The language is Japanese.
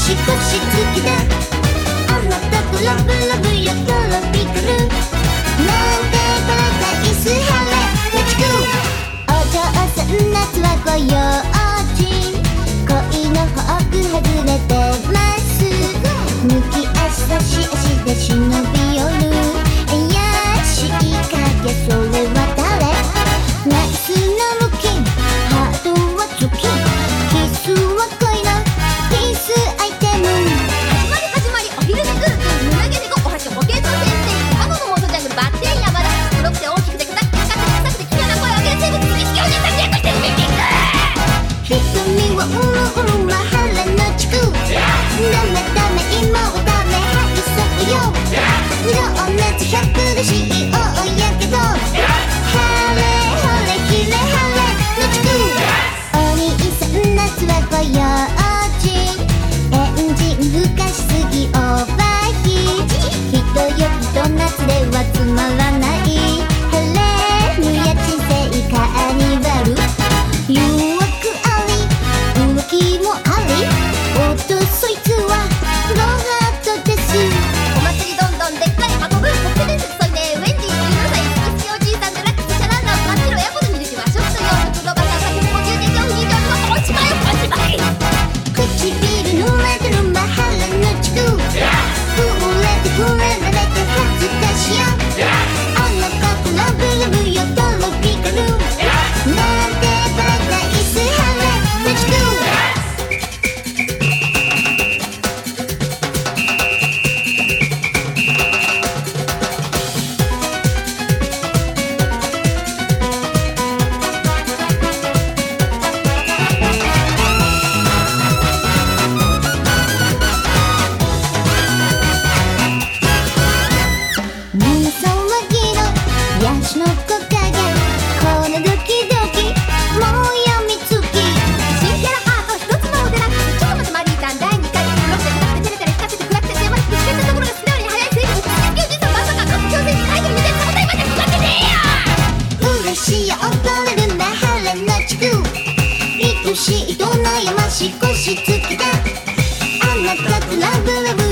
し好きだ。あなたとラブラブやトロピカルなんてパラダイス晴れ Let's go。 お嬢さん夏はご用心、恋のフォーク外れてます。抜き足差し足で忍び寄る怪しい影、それは誰？ナイスなムキン、ハートはズキン、キスは恋のピースアイテム。 始まりお昼寝グーグー胸毛でごお箸保健の先生、卵のモートジャングルバッテン山田、黒くて大きくて硬くて硬くて臭くて危険な声を上げる生物好き好きお姉さんゲットしてるメキング。 瞳はうるうるマハラの地区、ダメダメ今はダメはいそうよ。情熱100で CEO やけど、ハレハレヒレハレの地区。お兄さん夏はご用心、エンジンふかしすぎオーバーヒート、人よ人夏ではつまらない、ハレルヤ人生カーニバル、誘惑あり動きもあり、おっとそいつはロハートです。 お祭りどんどんでっかい運ぶ国家伝説、そいねウェンディ17歳好き好きおじいさんでラックスシャランナー真っ白エアコード21はショット用袋バター酒でも10年上2上の落ちまよ落ちまい。 唇濡れてるマハラの地区、触れて触れられて恥ずかしや。あなたとラブラブよトロピカルなんてパラダイス晴れ Let's go。胸騒ぎのヤシの木陰、このドキドキもうやみつき。 新キャラハート一つも出なくてちょっと待ってマリータン第2回、黒くて硬くてテレテレ光ってて暗くて狭くて湿ったところが好きなのに速いセーブ、好き好きおじいさんまさか各挑戦にタイトル見てサボタイまで使ってねえよ。 嬉しいよ踊れるマハラの地区、愛しいと悩ましい腰つきだ。あなたとラブラブ